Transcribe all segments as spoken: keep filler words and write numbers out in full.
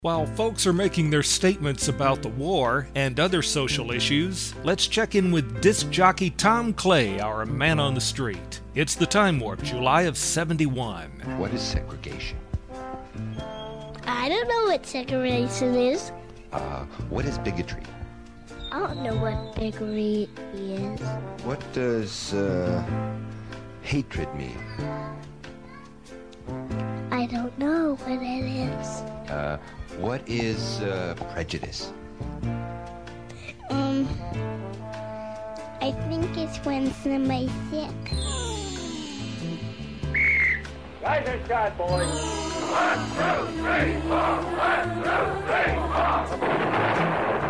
While folks are making their statements about the war and other social issues, let's check in with disc jockey Tom Clay, our man on the street. It's the Time Warp, July of seventy-one. What is segregation? I don't know what segregation is. Uh, what is bigotry? I don't know what bigotry is. What does, uh, hatred mean? I don't know what it is. Uh, what is, uh, prejudice? Um, I think it's when somebody's sick. Rise and shot, boys. One, two, three, four. One, two, three, four.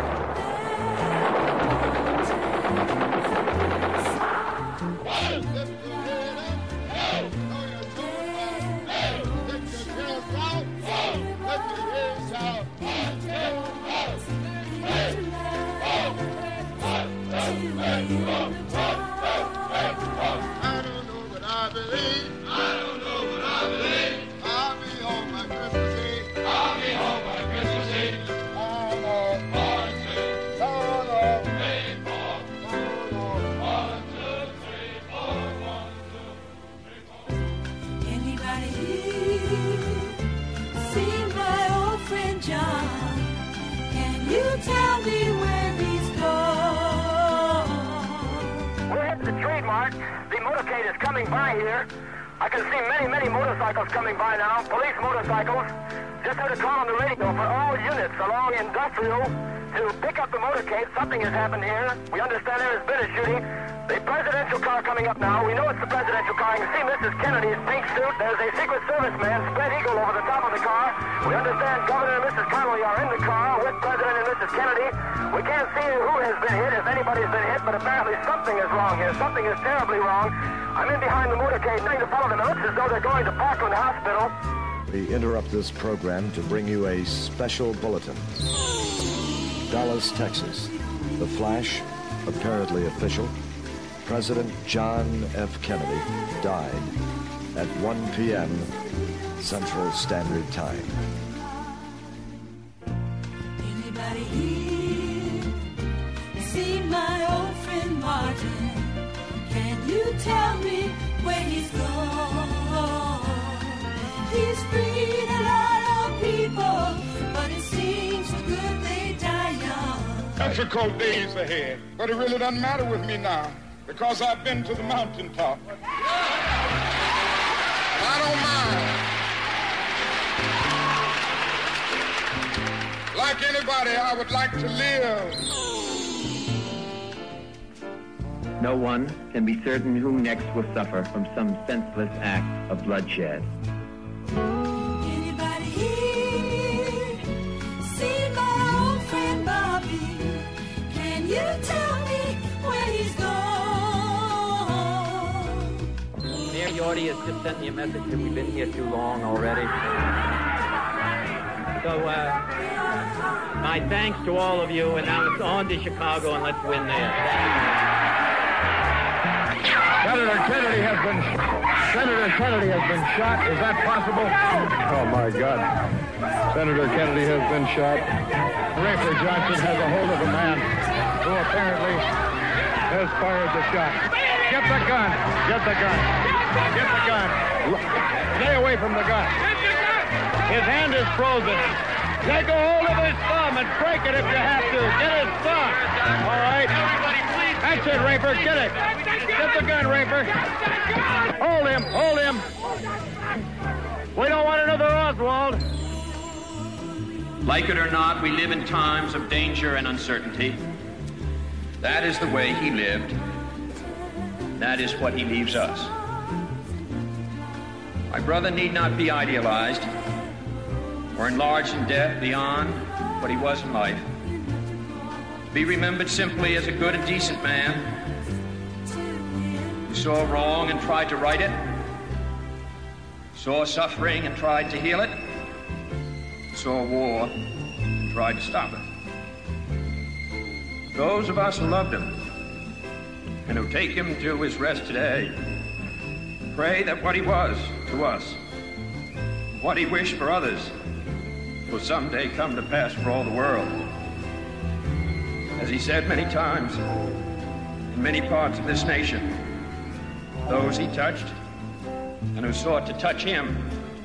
Coming by here. I can see many, many motorcycles coming by now, police motorcycles. Just heard a call on the radio for all units along Industrial to pick up the motorcade. Something has happened here. We understand there has been a shooting. The presidential car coming up now. We know it's the presidential car. You can see Missus Kennedy's pink suit. There's a Secret Service man, spread eagle over the top of the car. We understand Governor and Missus Connolly are in the car with President and Missus Kennedy. We can't see who has been hit, if anybody's been hit, but apparently something is wrong here. Something is terribly wrong. I'm in behind the motorcade, trying to follow them. It looks as though they're going to Parkland Hospital. We interrupt this program to bring you a special bulletin. Dallas, Texas. The flash, apparently official. President John F. Kennedy died at one p.m. Central Standard Time. Anybody here see my old friend Martin? Can you tell me where he's gone? He's freed a lot of people, but it seems for good they die young. Difficult days ahead, but it really doesn't matter with me now, because I've been to the mountaintop. I don't mind. Like anybody, I would like to live. No one can be certain who next will suffer from some senseless act of bloodshed. Anybody here see my old friend Bobby? Can you tell me where he's gone? Mayor Yorty has just sent me a message that we've been here too long already. So, uh, my thanks to all of you, and now it's on to Chicago, and let's win there. Senator Kennedy has been Senator Kennedy has been shot. Is that possible? Oh my God! Senator Kennedy has been shot. Rafer Johnson has a hold of a man who apparently has fired the shot. Get the gun! Get the gun! Get the gun! Stay away from the gun. His hand is frozen. Take a hold of his thumb and break it if you have to. Get his thumb. All right. That's it, Rafer. Get it. Get the gun, Rafer. Hold him. Hold him. We don't want another Oswald. Like it or not, we live in times of danger and uncertainty. That is the way he lived. That is what he leaves us. My brother need not be idealized or enlarged in death beyond what he was in life. To be remembered simply as a good and decent man who saw wrong and tried to right it, saw suffering and tried to heal it, saw war and tried to stop it. Those of us who loved him and who take him to his rest today pray that what he was to us, what he wished for others, will someday come to pass for all the world. As he said many times, in many parts of this nation, those he touched and who sought to touch him.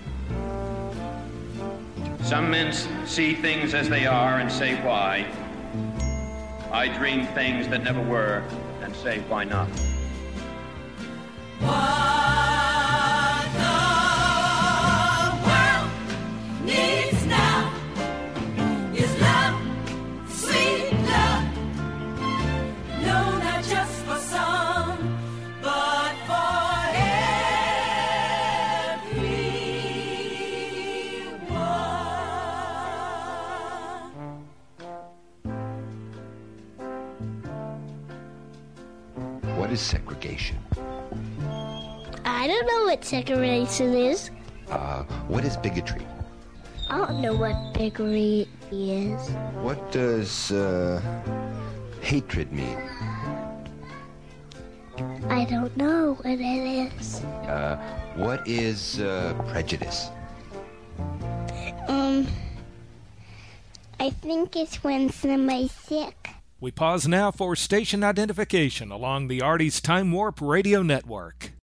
Some men see things as they are and say why. I dream things that never were and say why not. What the world needs now is love, sweet love. No, not just for some, but for everyone. What is segregation? I don't know what segregation is. Uh, what is bigotry? I don't know what bigotry is. What does uh, hatred mean? I don't know what it is. Uh, what is uh, prejudice? Um, I think it's when somebody's sick. We pause now for station identification along the Artie's Time Warp Radio Network.